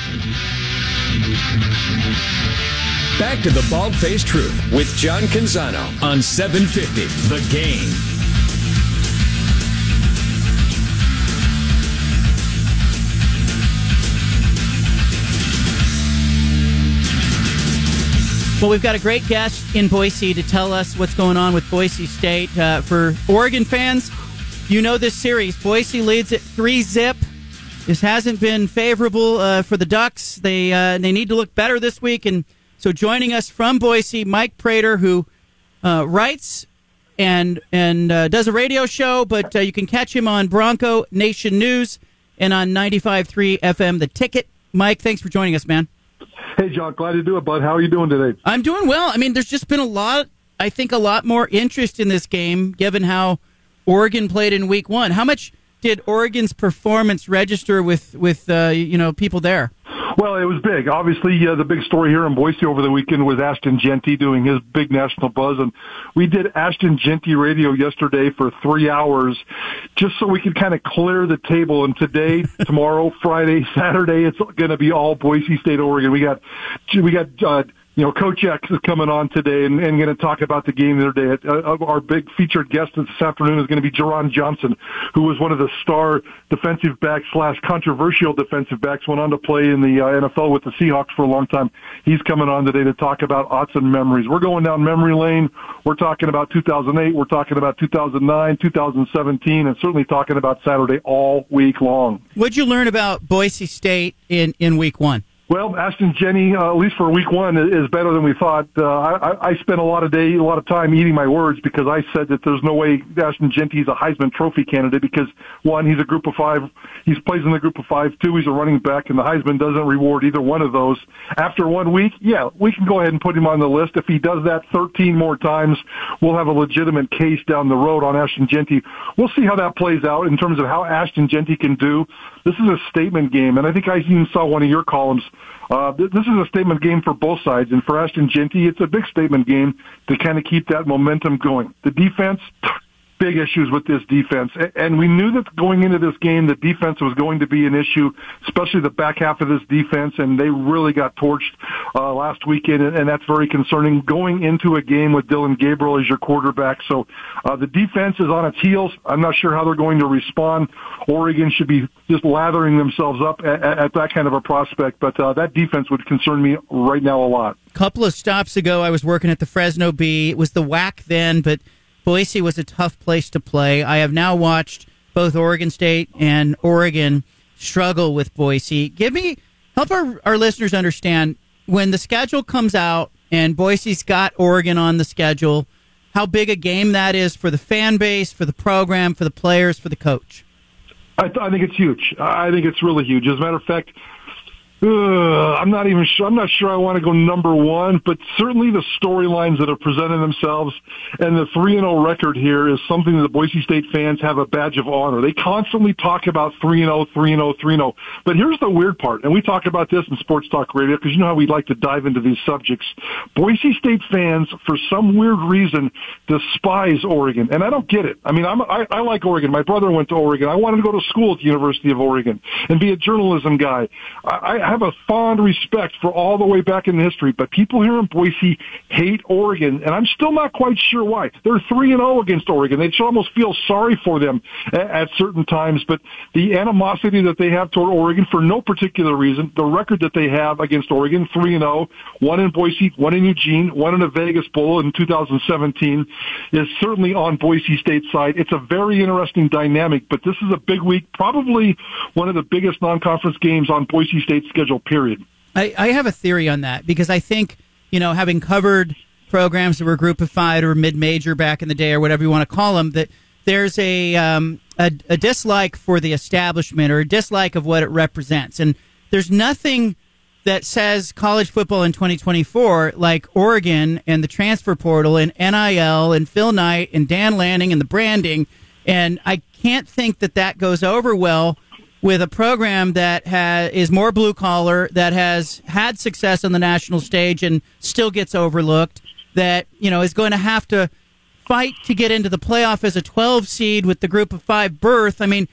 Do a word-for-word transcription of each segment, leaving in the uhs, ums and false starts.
Back to the Bald-Faced Truth with John Canzano on seven fifty The Game. Well, we've got a great guest in Boise to tell us what's going on with Boise State. Uh, for Oregon fans, you know this series. Boise leads it three zip. This hasn't been favorable uh, for the Ducks. They uh, they need to look better this week. And so joining us from Boise, Mike Prater, who uh, writes and and uh, does a radio show, but uh, you can catch him on Bronco Nation News and on ninety-five point three F M The Ticket. Mike, thanks for joining us, man. Hey, John, glad to do it, bud. How are you doing today? I'm doing well. I mean, there's just been a lot, I think, a lot more interest in this game, given how Oregon played in week one. How much did Oregon's performance register with, with uh, you know, people there? Well, it was big. Obviously, uh, the big story here in Boise over the weekend was Ashton Jeanty doing his big national buzz. And we did Ashton Jeanty radio yesterday for three hours just so we could kind of clear the table. And today, tomorrow, Friday, Saturday, it's going to be all Boise State, Oregon. We got, we got, uh, you know, Coach X is coming on today and, and going to talk about the game the other day. Uh, our big featured guest this afternoon is going to be Jerron Johnson, who was one of the star defensive backs slash controversial defensive backs, went on to play in the uh, N F L with the Seahawks for a long time. He's coming on today to talk about aughts and memories. We're going down memory lane. We're talking about two thousand eight. We're talking about two thousand nine, two thousand seventeen, and certainly talking about Saturday all week long. What'd you learn about Boise State in, in week one? Well, Ashton Jeanty, uh, at least for week one, is better than we thought. Uh, I, I spent a lot of day, a lot of time eating my words because I said that there's no way Ashton Jeanty is a Heisman Trophy candidate because, one, he's a group of five. He plays in the group of five. Two, he's a running back, and the Heisman doesn't reward either one of those. After one week, yeah, we can go ahead and put him on the list. If he does that thirteen more times, we'll have a legitimate case down the road on Ashton Jeanty. We'll see how that plays out in terms of how Ashton Jeanty can do. This is a statement game, and I think I even saw one of your columns. Uh, this is a statement game for both sides, and for Ashton Jeanty, it's a big statement game to kind of keep that momentum going. The defense, big issues with this defense, and we knew that going into this game, the defense was going to be an issue, especially the back half of this defense, and they really got torched uh, last weekend, and that's very concerning. Going into a game with Dillon Gabriel as your quarterback, so uh, the defense is on its heels. I'm not sure how they're going to respond. Oregon should be just lathering themselves up at, at that kind of a prospect, but uh, that defense would concern me right now a lot. A couple of stops ago, I was working at the Fresno Bee. It was the W A C then, but Boise was a tough place to play. I have now watched both Oregon State and Oregon struggle with Boise. Give me, help our, our listeners understand, when the schedule comes out and Boise's got Oregon on the schedule, how big a game that is for the fan base, for the program, for the players, for the coach. I, th- I think it's huge. I think it's really huge. As a matter of fact, Uh, I'm not even sure. I'm not sure I want to go number one, but certainly the storylines that have presented themselves and the three and oh record here is something that the Boise State fans have a badge of honor. They constantly talk about three and oh, three and oh, three and oh. But here's the weird part, and we talk about this in Sports Talk Radio because you know how we like to dive into these subjects. Boise State fans, for some weird reason, despise Oregon, and I don't get it. I mean, I'm, I, I like Oregon. My brother went to Oregon. I wanted to go to school at the University of Oregon and be a journalism guy. I, I have a fond respect for all the way back in history, but people here in Boise hate Oregon, and I'm still not quite sure why. They're three and oh against Oregon. They should almost feel sorry for them at, at certain times, but the animosity that they have toward Oregon for no particular reason, the record that they have against Oregon, three and oh, one in Boise, one in Eugene, one in a Vegas Bowl in two thousand seventeen, is certainly on Boise State's side. It's a very interesting dynamic, but this is a big week, probably one of the biggest non-conference games on Boise State's schedule, period. I, I have a theory on that because I think, you know, having covered programs that were group of five or mid-major back in the day or whatever you want to call them, that there's a, um, a, a dislike for the establishment or a dislike of what it represents. And there's nothing that says college football in twenty twenty-four like Oregon and the transfer portal and N I L and Phil Knight and Dan Lanning and the branding. And I can't think that that goes over well with a program that has, is more blue-collar, that has had success on the national stage and still gets overlooked, that, you know, is going to have to fight to get into the playoff as a twelve seed with the group of five berth. I mean,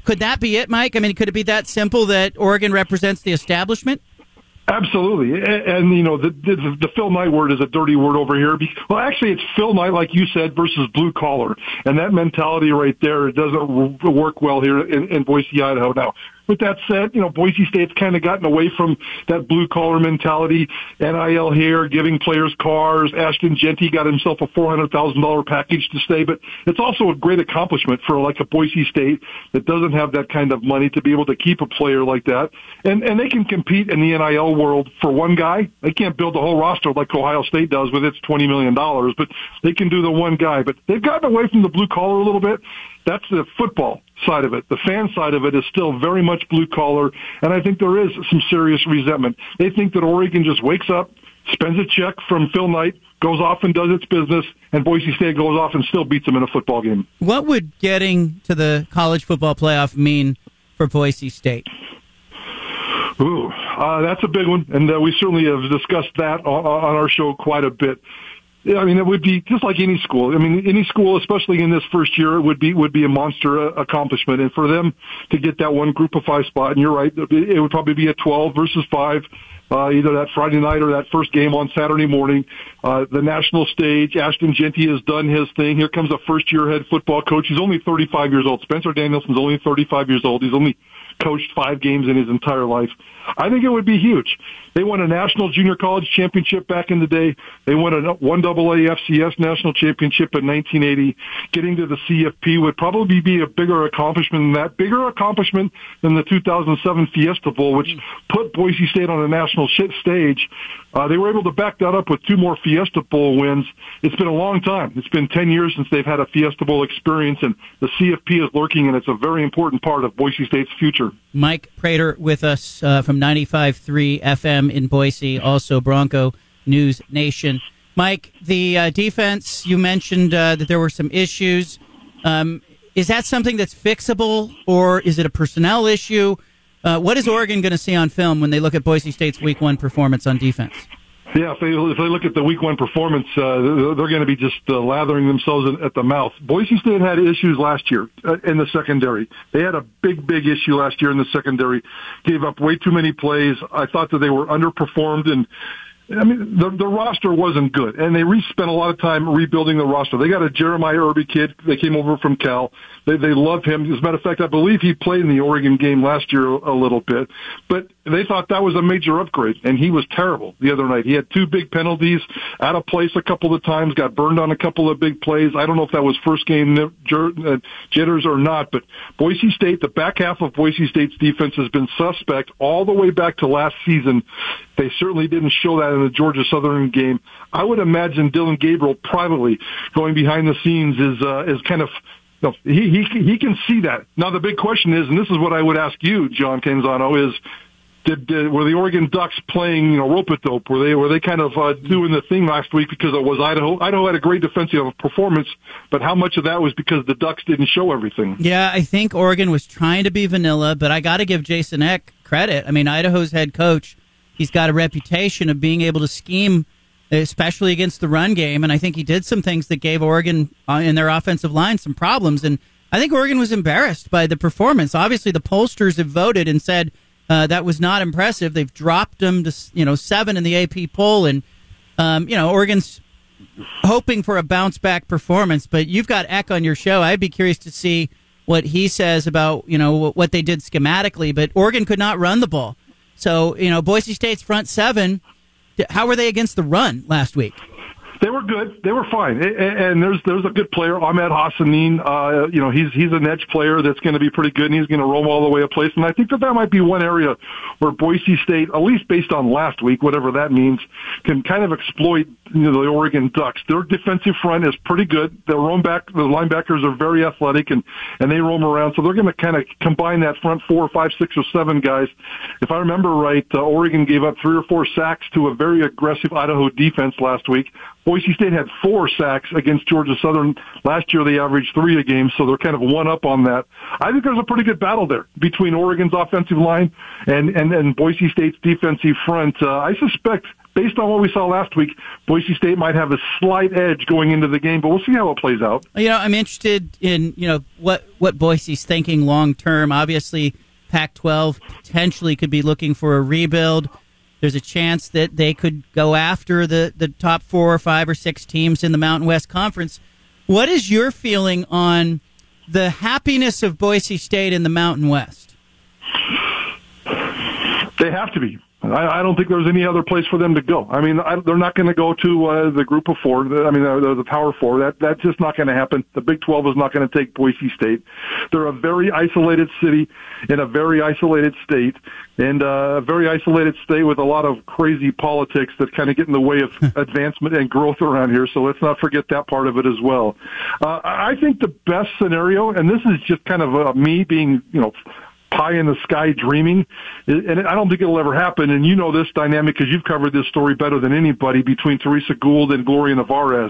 Could that be it, Mike? I mean, could it be that simple that Oregon represents the establishment? Absolutely. And, and you know, the, the, the Phil Knight word is a dirty word over here. Well, actually, it's Phil Knight, like you said, versus blue collar. And that mentality right there doesn't work well here in, in Boise, Idaho. Now, with that said, you know, Boise State's kind of gotten away from that blue-collar mentality. N I L here, giving players cars. Ashton Jeanty got himself a four hundred thousand dollars package to stay. But it's also a great accomplishment for, like, a Boise State that doesn't have that kind of money to be able to keep a player like that. And and they can compete in the N I L world for one guy. They can't build the whole roster like Ohio State does with its twenty million dollars, but they can do the one guy. But they've gotten away from the blue-collar a little bit. That's the football side of it. The fan side of it is still very much blue collar, and I think there is some serious resentment. They think that Oregon just wakes up, spends a check from Phil Knight, goes off and does its business, and Boise State goes off and still beats them in a football game. What would getting to the college football playoff mean for Boise State? Ooh, uh, that's a big one, and uh, we certainly have discussed that on, on our show quite a bit. Yeah, I mean, it would be just like any school. I mean, any school, especially in this first year, would be would be a monster uh, accomplishment. And for them to get that one group of five spot, and you're right, it would probably be a twelve versus five, uh, either that Friday night or that first game on Saturday morning. Uh, the national stage, Ashton Jeanty has done his thing. Here comes a first-year head football coach. He's only thirty-five years old. Spencer Danielson's only thirty-five years old. He's only coached five games in his entire life. I think it would be huge. They won a national junior college championship back in the day. They won a one double A F C S national championship in nineteen eighty. Getting to the C F P would probably be a bigger accomplishment than that. Bigger accomplishment than the two thousand seven Fiesta Bowl, which put Boise State on a national stage. Uh, they were able to back that up with two more Fiesta Bowl wins. It's been a long time. It's been ten years since they've had a Fiesta Bowl experience, and the C F P is lurking, and it's a very important part of Boise State's future. Mike Prater with us uh, from ninety-five point three F M in Boise, also Bronco News Nation. Mike, the uh, defense, you mentioned uh, that there were some issues. Um, is that something that's fixable, or is it a personnel issue? Uh, what is Oregon going to see on film when they look at Boise State's week one performance on defense? Yeah, if they, if they look at the week one performance, uh, they're, they're going to be just uh, lathering themselves at the mouth. Boise State had issues last year uh, in the secondary. They had a big, big issue last year in the secondary. Gave up way too many plays. I thought that they were underperformed, and I mean, the, the roster wasn't good, and they re- spent a lot of time rebuilding the roster. They got a Jeremiah Irby kid. They came over from Cal. They, they love him. As a matter of fact, I believe he played in the Oregon game last year a, a little bit, but they thought that was a major upgrade, and he was terrible the other night. He had two big penalties, out of place a couple of times, got burned on a couple of big plays. I don't know if that was first game jitters or not, but Boise State, the back half of Boise State's defense has been suspect all the way back to last season. They certainly didn't show that in the Georgia Southern game. I would imagine Dylan Gabriel privately going behind the scenes is uh, is kind of you know, he he he can see that. Now the big question is, and this is what I would ask you, John Canzano, is did, did were the Oregon Ducks playing you know rope-a-dope? Were they were they kind of uh, doing the thing last week because it was Idaho? Idaho had a great defensive performance, but how much of that was because the Ducks didn't show everything? Yeah, I think Oregon was trying to be vanilla, but I got to give Jason Eck credit. I mean, Idaho's head coach. He's got a reputation of being able to scheme, especially against the run game, and I think he did some things that gave Oregon uh, in their offensive line some problems, and I think Oregon was embarrassed by the performance. Obviously, the pollsters have voted and said uh, that was not impressive. They've dropped them to you know seven in the A P poll, and um, you know Oregon's hoping for a bounce-back performance, but you've got Eck on your show. I'd be curious to see what he says about you know what they did schematically, but Oregon could not run the ball. So, you know, Boise State's front seven, how were they against the run last week? They were good. They were fine. And there's there's a good player, Ahmed Hassanin. Uh, you know, he's he's an edge player that's going to be pretty good, and he's going to roam all the way a place. And I think that that might be one area where Boise State, at least based on last week, whatever that means, can kind of exploit you know, the Oregon Ducks. Their defensive front is pretty good. Their roam back, the linebackers are very athletic, and and they roam around. So they're going to kind of combine that front four, five, six, or seven guys. If I remember right, uh, Oregon gave up three or four sacks to a very aggressive Idaho defense last week. Boise State had four sacks against Georgia Southern. Last year they averaged three a game, so they're kind of one up on that. I think there's a pretty good battle there between Oregon's offensive line and, and, and Boise State's defensive front. Uh, I suspect based on what we saw last week, Boise State might have a slight edge going into the game, but we'll see how it plays out. You know, I'm interested in, you know, what, what Boise's thinking long term. Obviously, Pac twelve potentially could be looking for a rebuild. There's a chance that they could go after the, the top four or five or six teams in the Mountain West Conference. What is your feeling on the happiness of Boise State in the Mountain West? They have to be. I, I don't think there's any other place for them to go. I mean, I, they're not going to go to uh, the group of four. I mean, the, the Power Four. That that's just not going to happen. The Big twelve is not going to take Boise State. They're a very isolated city in a very isolated state, and uh, a very isolated state with a lot of crazy politics that kind of get in the way of advancement and growth around here. So let's not forget that part of it as well. Uh, I think the best scenario, and this is just kind of uh, me being, you know, pie in the sky dreaming, and I don't think it'll ever happen. And you know this dynamic because you've covered this story better than anybody between Teresa Gould and Gloria Nevarez.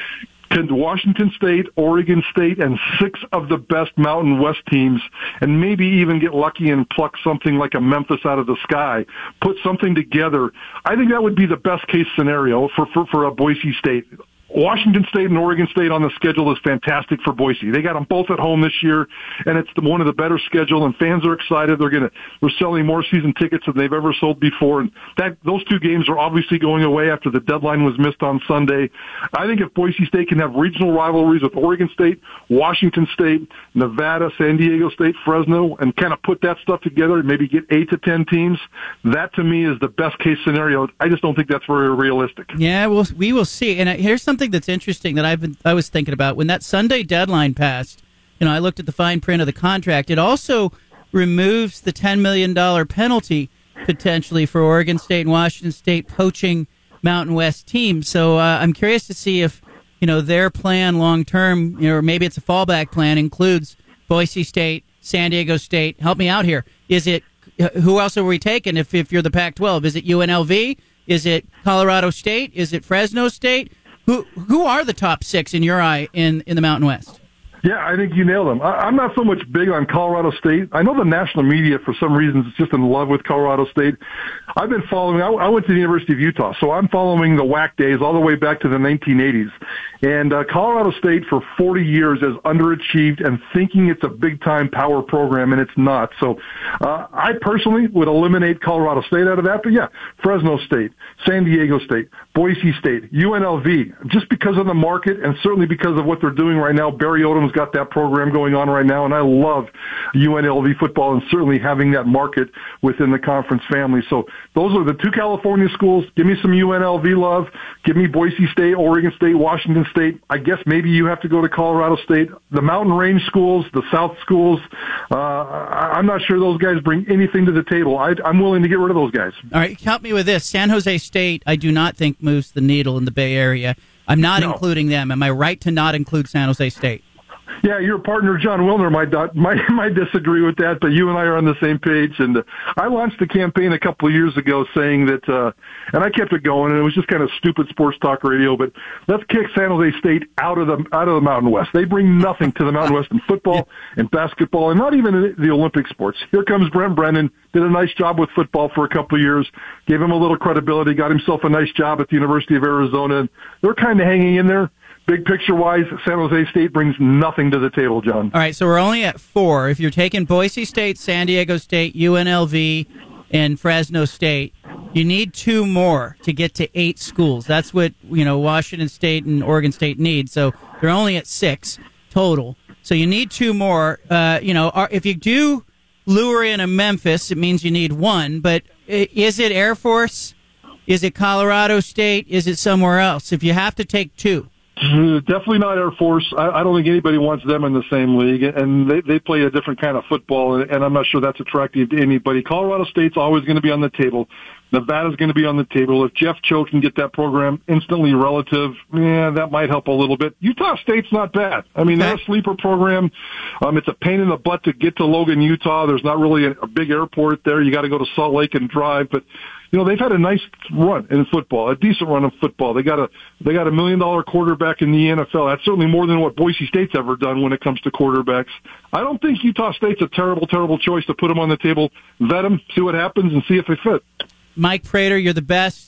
Can Washington State, Oregon State, and six of the best Mountain West teams, and maybe even get lucky and pluck something like a Memphis out of the sky, put something together? I think that would be the best case scenario for, for, for a Boise State. Washington State and Oregon State on the schedule is fantastic for Boise. They got them both at home this year, and it's the, one of the better schedule, and fans are excited. They're gonna we're selling more season tickets than they've ever sold before, and that those two games are obviously going away after the deadline was missed on Sunday. I think if Boise State can have regional rivalries with Oregon State, Washington State, Nevada, San Diego State, Fresno, and kind of put that stuff together and maybe get eight to ten teams, that to me is the best case scenario. I just don't think that's very realistic. Yeah, well, we will see. And here's something that's interesting that I've been, I was thinking about. When that Sunday deadline passed, you know, I looked at the fine print of the contract. It also removes the ten million dollars penalty potentially for Oregon State and Washington State poaching Mountain West teams. So uh, I'm curious to see if, you know, their plan long term, you know, or maybe it's a fallback plan, includes Boise State, San Diego State. Help me out here. Is it, who else are we taking if, if you're the Pac twelve? Is it U N L V? Is it Colorado State? Is it Fresno State? Who who are the top six in your eye in, in the Mountain West? Yeah, I think you nailed them. I, I'm not so much big on Colorado State. I know the national media, for some reasons, is just in love with Colorado State. I've been following, I, I went to the University of Utah, so I'm following the W A C days all the way back to the nineteen eighties. And uh, Colorado State for forty years has underachieved and thinking it's a big-time power program, and it's not. So uh, I personally would eliminate Colorado State out of that. But, yeah, Fresno State, San Diego State, Boise State, U N L V, just because of the market and certainly because of what they're doing right now. Barry Odom's got that program going on right now, and I love U N L V football and certainly having that market within the conference family. So those are the two California schools. Give me some U N L V love. Give me Boise State, Oregon State, Washington State. I guess maybe you have to go to Colorado State. The Mountain Range schools, the South schools, uh, I'm not sure those guys bring anything to the table. I, I'm willing to get rid of those guys. All right, help me with this. San Jose State, I do not think moves the needle in the Bay Area. I'm not no. including them. Am I right to not include San Jose State? Yeah, your partner, John Wilner, might, might might disagree with that, but you and I are on the same page. And uh, I launched a campaign a couple of years ago saying that, uh, and I kept it going, and it was just kind of stupid sports talk radio, but let's kick San Jose State out of the out of the Mountain West. They bring nothing to the Mountain West in football and basketball, and not even in the Olympic sports. Here comes Brent Brennan, did a nice job with football for a couple of years, gave him a little credibility, got himself a nice job at the University of Arizona, and they're kind of hanging in there. Big picture-wise, San Jose State brings nothing to the table, John. All right, so we're only at four. If you're taking Boise State, San Diego State, U N L V, and Fresno State, you need two more to get to eight schools. That's what, you know, Washington State and Oregon State need. So they're only at six total. So you need two more. Uh, you know, if you do lure in a Memphis, it means you need one. But is it Air Force? Is it Colorado State? Is it somewhere else? If you have to take two. Definitely not Air Force. I, I don't think anybody wants them in the same league, and they, they play a different kind of football, and, and I'm not sure that's attractive to anybody. Colorado State's always going to be on the table. Nevada's going to be on the table. If Jeff Cho can get that program instantly relative, yeah, that might help a little bit. Utah State's not bad. I mean, they're a sleeper program. Um, it's a pain in the butt to get to Logan, Utah. There's not really a, a big airport there. You got to go to Salt Lake and drive, but you know, they've had a nice run in football, a decent run of football. They got a they got a million dollar quarterback in the N F L. That's certainly more than what Boise State's ever done when it comes to quarterbacks. I don't think Utah State's a terrible, terrible choice to put them on the table, vet them, see what happens, and see if they fit. Mike Prater, you're the best.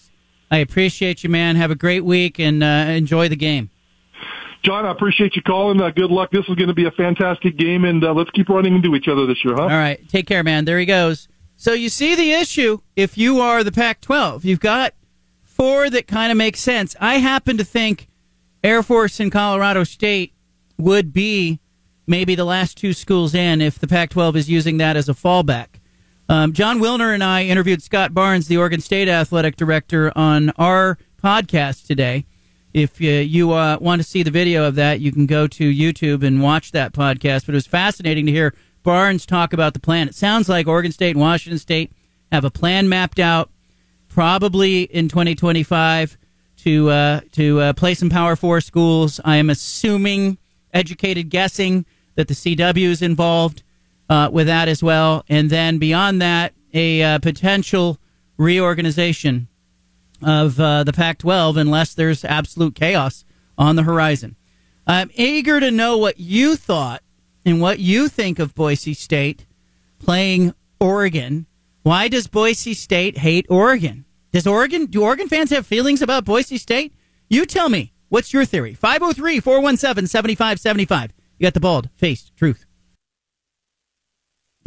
I appreciate you, man. Have a great week and uh, enjoy the game. John, I appreciate you calling. Uh, good luck. This is going to be a fantastic game, and uh, let's keep running into each other this year, huh? All right. Take care, man. There he goes. So you see the issue if you are the Pac twelve. You've got four that kind of make sense. I happen to think Air Force and Colorado State would be maybe the last two schools in if the Pac twelve is using that as a fallback. Um, John Wilner and I interviewed Scott Barnes, the Oregon State athletic director, on our podcast today. If uh, you uh, want to see the video of that, you can go to YouTube and watch that podcast. But it was fascinating to hear Barnes talk about the plan. It sounds like Oregon State and Washington State have a plan mapped out, probably in twenty twenty-five, to uh, to uh, play some Power Four schools. I am assuming, educated guessing, that the C W is involved uh, with that as well. And then beyond that, a uh, potential reorganization of uh, the Pac twelve unless there's absolute chaos on the horizon. I'm eager to know what you thought and what you think of Boise State playing Oregon. Why does Boise State hate Oregon? Does Oregon, do Oregon fans have feelings about Boise State? You tell me. What's your theory? five oh three, four one seven, seven five seven five. You got the bald-faced truth.